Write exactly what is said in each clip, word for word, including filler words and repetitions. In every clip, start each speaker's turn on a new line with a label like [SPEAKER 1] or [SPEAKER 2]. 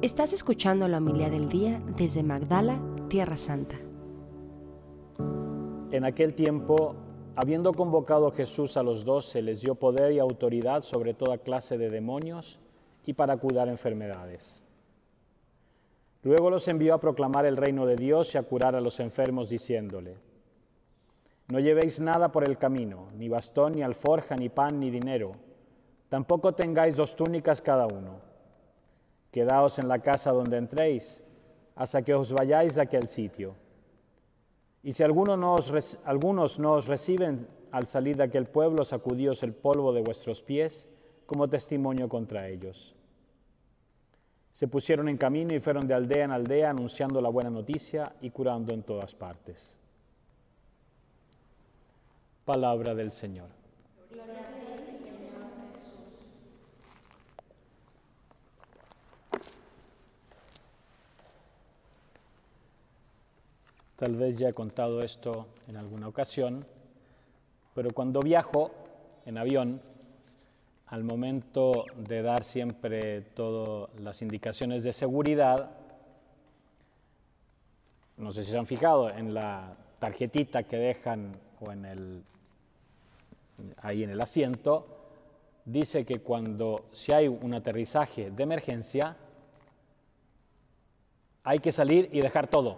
[SPEAKER 1] Estás escuchando la homilía del día desde Magdala, Tierra Santa.
[SPEAKER 2] En aquel tiempo, habiendo convocado Jesús a los doce, les dio poder y autoridad sobre toda clase de demonios y para curar enfermedades. Luego los envió a proclamar el reino de Dios y a curar a los enfermos, diciéndole: No llevéis nada por el camino, ni bastón, ni alforja, ni pan, ni dinero. Tampoco tengáis dos túnicas cada uno. Quedaos en la casa donde entréis, hasta que os vayáis de aquel sitio. Y si alguno no os, algunos no os reciben al salir de aquel pueblo, sacudíos el polvo de vuestros pies como testimonio contra ellos. Se pusieron en camino y fueron de aldea en aldea, anunciando la buena noticia y curando en todas partes. Palabra del Señor.
[SPEAKER 3] Gloria a ti, Señor Jesús.
[SPEAKER 2] Tal vez ya he contado esto en alguna ocasión, pero cuando viajo en avión, al momento de dar siempre todas las indicaciones de seguridad, no sé si se han fijado en la tarjetita que dejan o en el, ahí en el asiento, dice que cuando si hay un aterrizaje de emergencia, hay que salir y dejar todo.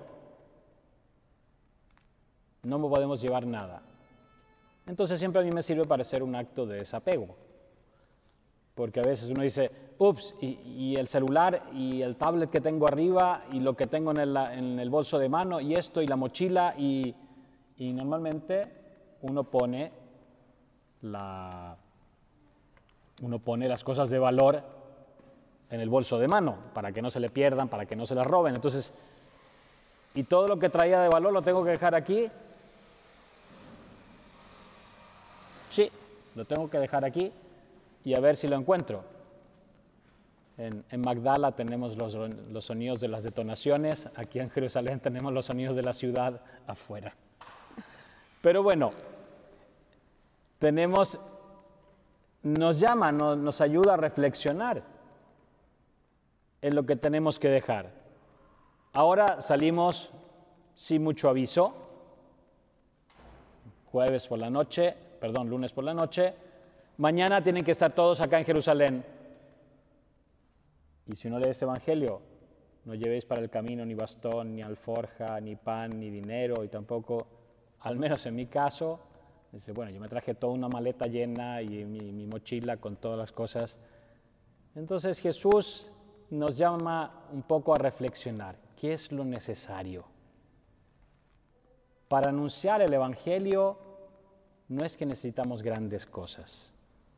[SPEAKER 2] No podemos llevar nada. Entonces siempre a mí me sirve para hacer un acto de desapego. Porque a veces uno dice, ups, y, y el celular y el tablet que tengo arriba y lo que tengo en el, en el bolso de mano y esto y la mochila y, y normalmente uno pone, la, uno pone las cosas de valor en el bolso de mano para que no se le pierdan, para que no se las roben. Entonces, y todo lo que traía de valor lo tengo que dejar aquí. Sí, lo tengo que dejar aquí y a ver si lo encuentro. En, en Magdala tenemos los, los sonidos de las detonaciones, aquí en Jerusalén tenemos los sonidos de la ciudad afuera. Pero bueno, tenemos, nos llama, nos, nos ayuda a reflexionar en lo que tenemos que dejar. Ahora salimos sin mucho aviso, jueves por la noche, perdón, lunes por la noche. Mañana tienen que estar todos acá en Jerusalén. Y si uno lee este evangelio, no llevéis para el camino ni bastón, ni alforja, ni pan, ni dinero, y tampoco, al menos en mi caso, dice, bueno, yo me traje toda una maleta llena y mi, mi mochila con todas las cosas. Entonces Jesús nos llama un poco a reflexionar. ¿Qué es lo necesario? Para anunciar el evangelio no es que necesitamos grandes cosas.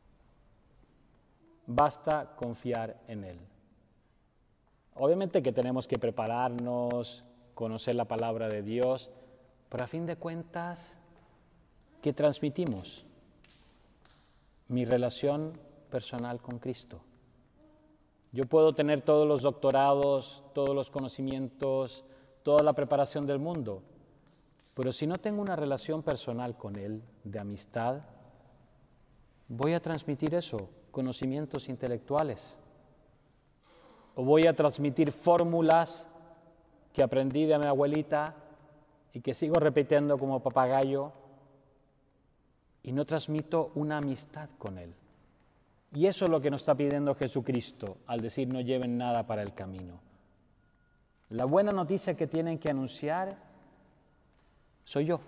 [SPEAKER 2] Basta confiar en Él. Obviamente que tenemos que prepararnos, conocer la palabra de Dios, pero a fin de cuentas, ¿qué transmitimos? Mi relación personal con Cristo. Yo puedo tener todos los doctorados, todos los conocimientos, toda la preparación del mundo, pero si no tengo una relación personal con Él, de amistad, voy a transmitir eso, conocimientos intelectuales. O voy a transmitir fórmulas que aprendí de mi abuelita y que sigo repitiendo como papagayo y no transmito una amistad con Él. Y eso es lo que nos está pidiendo Jesucristo al decir no lleven nada para el camino. La buena noticia que tienen que anunciar soy yo.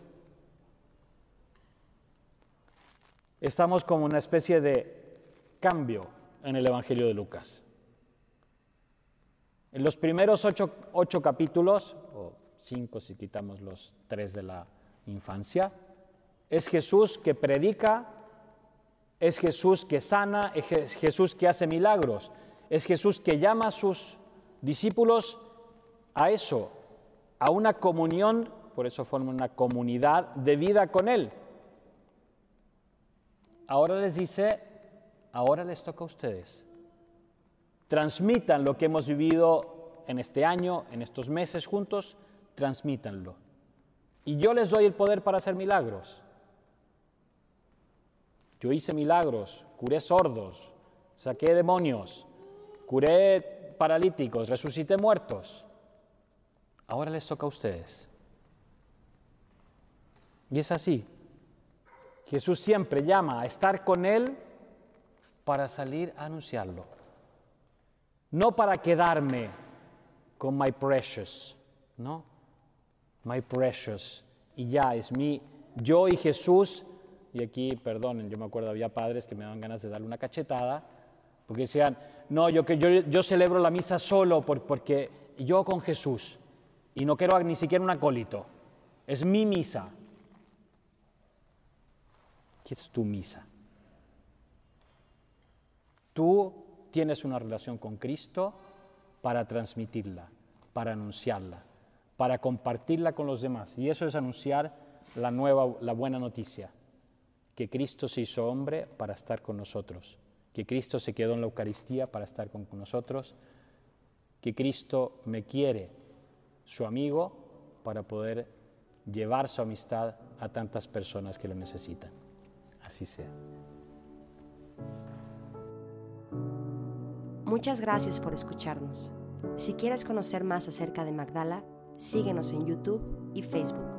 [SPEAKER 2] Estamos como una especie de cambio en el Evangelio de Lucas. En los primeros ocho, ocho capítulos, o cinco si quitamos los tres de la infancia, es Jesús que predica, es Jesús que sana, es Jesús que hace milagros, es Jesús que llama a sus discípulos a eso, a una comunión, por eso forman una comunidad de vida con Él. Ahora les dice, ahora les toca a ustedes. Transmitan lo que hemos vivido en este año, en estos meses juntos, transmítanlo. Y yo les doy el poder para hacer milagros. Yo hice milagros, curé sordos, saqué demonios, curé paralíticos, resucité muertos. Ahora les toca a ustedes. Y es así. Jesús siempre llama a estar con Él para salir a anunciarlo. No para quedarme con my precious, ¿no? My precious. Y ya, es mi, yo y Jesús. Y aquí, perdonen, yo me acuerdo, había padres que me daban ganas de darle una cachetada, porque decían, no, yo, yo, yo celebro la misa solo por, porque yo con Jesús, y no quiero ni siquiera un acólito, es mi misa. ¿Qué es tu misa? Tú tienes una relación con Cristo para transmitirla, para anunciarla, para compartirla con los demás. Y eso es anunciar la nueva, la buena noticia, que Cristo se hizo hombre para estar con nosotros, que Cristo se quedó en la Eucaristía para estar con nosotros, que Cristo me quiere, su amigo, para poder llevar su amistad a tantas personas que lo necesitan. Así sea.
[SPEAKER 1] Muchas gracias por escucharnos. Si quieres conocer más acerca de Magdala, síguenos en YouTube y Facebook.